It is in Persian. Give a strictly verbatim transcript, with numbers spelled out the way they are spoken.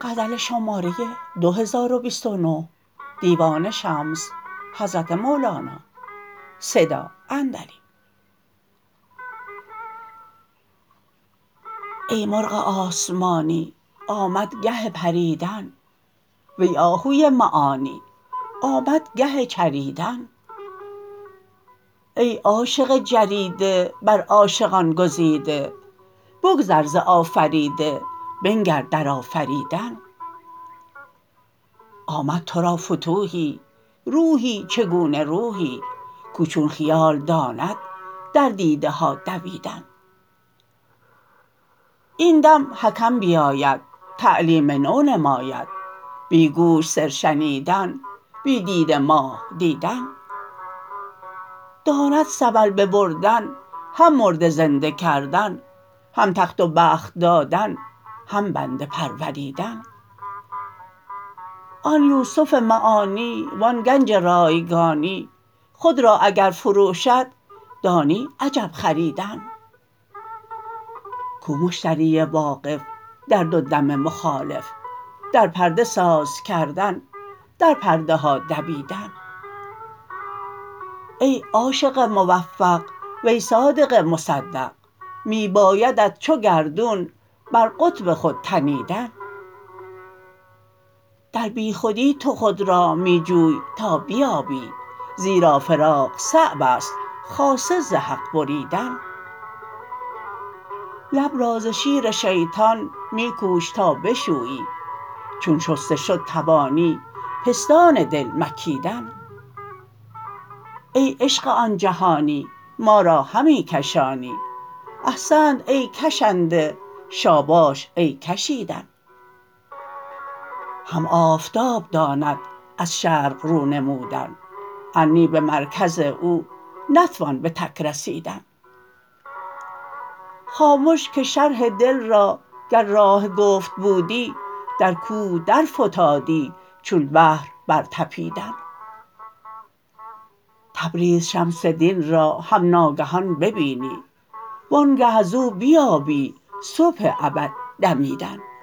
ای مرغ آسمانی آمد گه پریدن وی آهوی معانی آمد گه چریدن ای عاشق جریده بر عاشقان گزیده بگذر ز آفریده بنگر در آفریدن آمد تو را فتوحی روحی چگونه روحی کو چون خیال داند در دیده ها دویدن این دم حکم بیاید تعلیم نو نماید بی گوش سر شنیدن بی دیده ماه دیدن داند سبل ببردن هم مرده زنده کردن هم تخت و بخت دادن هم بنده پروریدن آن یوسف معانی و آن گنج رایگانی خود را اگر فروشد دانی عجب خریدن کو مشتری واقف در دو دم مخالف در پرده ساز کردن در پرده ها دویدن ای عاشق موفق وی صادق مصدق می بایدت چو گردون بر قطب خود تنیدن در بیخودی تو خود را می جوی تا بیابی زیرا فراق صعب است خاصه ز حق بریدن لب را ز شیر شیطان می کوش تا بشویی چون شسته شد توانی پستان دل مکیدن ای عشق آن جهانی ما را همی کشانی احسنت ای کشنده شاباش ای کشیدن هم آفتاب داند از شرق رو نمودن عنی به مرکز او نتوان به تک رسیدن خامش که شرح دل را گر راه گفت بودی در کوه درفتادی چون بحر برطپیدن تبریز شمس دین را هم ناگهان ببینی وآنگه از او بیابی صبح ابد دمیدن